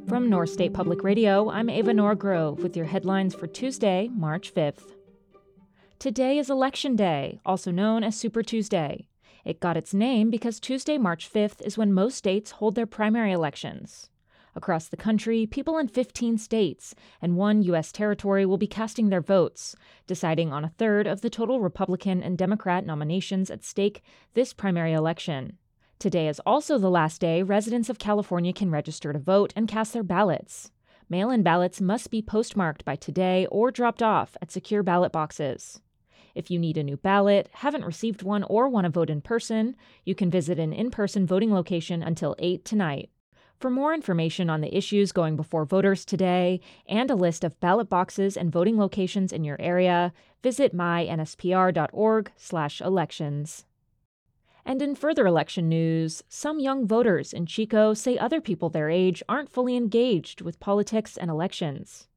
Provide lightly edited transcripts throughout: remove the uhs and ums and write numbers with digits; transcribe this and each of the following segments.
From North State Public Radio, I'm Ava Norgrove with your headlines for Tuesday, March 5th. Today is Election Day, also known as Super Tuesday. It got its name because Tuesday, March 5th is when most states hold their primary elections. Across the country, people in 15 states and one U.S. territory will be casting their votes, deciding on a third of the total Republican and Democrat nominations at stake this primary election. Today is also the last day residents of California can register to vote and cast their ballots. Mail-in ballots must be postmarked by today or dropped off at secure ballot boxes. If you need a new ballot, haven't received one, or want to vote in person, you can visit an in-person voting location until 8 tonight. For more information on the issues going before voters today and a list of ballot boxes and voting locations in your area, visit mynspr.org/elections. And in further election news, some young voters in Chico say other people their age aren't fully engaged with politics and elections.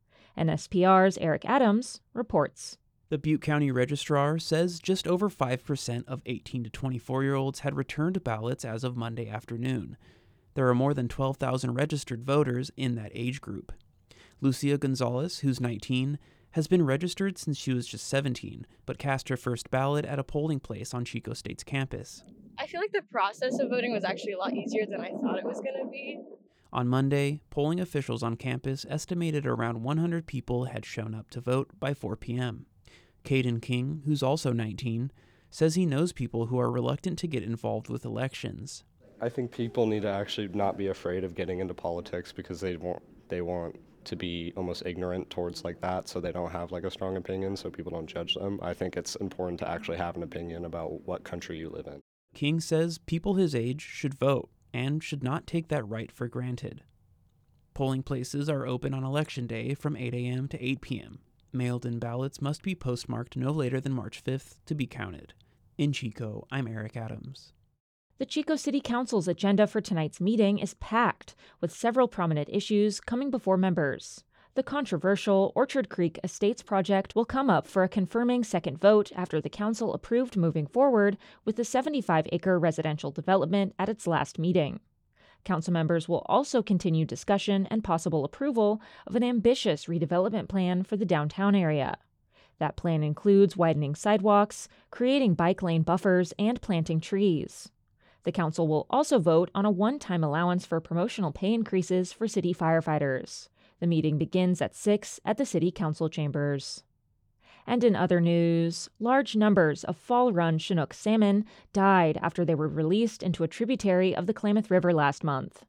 NSPR's Eric Adams reports. The Butte County Registrar says just over 5% of 18 to 24-year-olds had returned ballots as of Monday afternoon. There are more than 12,000 registered voters in that age group. Lucia Gonzalez, who's 19, has been registered since she was just 17, but cast her first ballot at a polling place on Chico State's campus. I feel like the process of voting was actually a lot easier than I thought it was going to be. On Monday, polling officials on campus estimated around 100 people had shown up to vote by 4 p.m. Caden King, who's also 19, says he knows people who are reluctant to get involved with elections. I think people need to actually not be afraid of getting into politics because they want to be almost ignorant towards like that, so they don't have like a strong opinion, so people don't judge them. I think it's important to actually have an opinion about what country you live in. King says people his age should vote and should not take that right for granted. Polling places are open on Election Day from 8 a.m. to 8 p.m. Mailed-in ballots must be postmarked no later than March 5th to be counted. In Chico, I'm Eric Adams. The Chico City Council's agenda for tonight's meeting is packed, with several prominent issues coming before members. The controversial Orchard Creek Estates project will come up for a confirming second vote after the council approved moving forward with the 75-acre residential development at its last meeting. Council members will also continue discussion and possible approval of an ambitious redevelopment plan for the downtown area. That plan includes widening sidewalks, creating bike lane buffers, and planting trees. The council will also vote on a one-time allowance for promotional pay increases for city firefighters. The meeting begins at 6 at the City Council chambers. And in other news, large numbers of fall-run Chinook salmon died after they were released into a tributary of the Klamath River last month.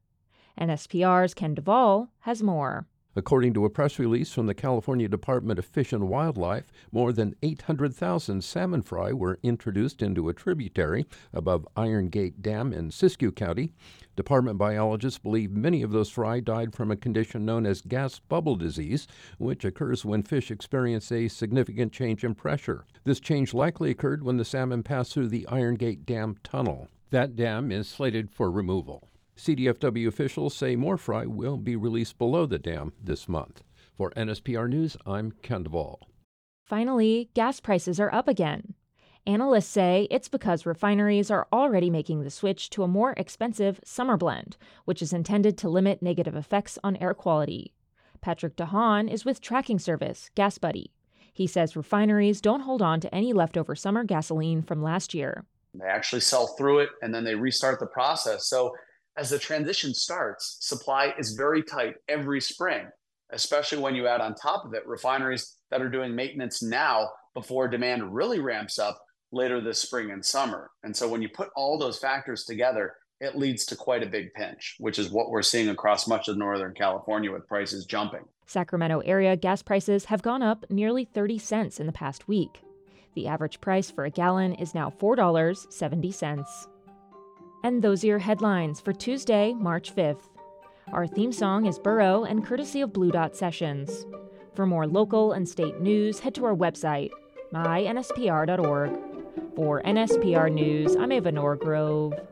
NSPR's Ken Duvall has more. According to a press release from the California Department of Fish and Wildlife, more than 800,000 salmon fry were introduced into a tributary above Iron Gate Dam in Siskiyou County. Department biologists believe many of those fry died from a condition known as gas bubble disease, which occurs when fish experience a significant change in pressure. This change likely occurred when the salmon passed through the Iron Gate Dam tunnel. That dam is slated for removal. CDFW officials say more fry will be released below the dam this month. For NSPR News, I'm Ken Duvall. Finally, gas prices are up again. Analysts say it's because refineries are already making the switch to a more expensive summer blend, which is intended to limit negative effects on air quality. Patrick DeHaan is with tracking service GasBuddy. He says refineries don't hold on to any leftover summer gasoline from last year. They actually sell through it and then they restart the process. So as the transition starts, supply is very tight every spring, especially when you add on top of it refineries that are doing maintenance now before demand really ramps up later this spring and summer. And so when you put all those factors together, it leads to quite a big pinch, which is what we're seeing across much of Northern California with prices jumping. Sacramento area gas prices have gone up nearly 30 cents in the past week. The average price for a gallon is now $4.70. And those are your headlines for Tuesday, March 5th. Our theme song is Burrow and courtesy of Blue Dot Sessions. For more local and state news, head to our website, mynspr.org. For NSPR News, I'm Ava Norgrove.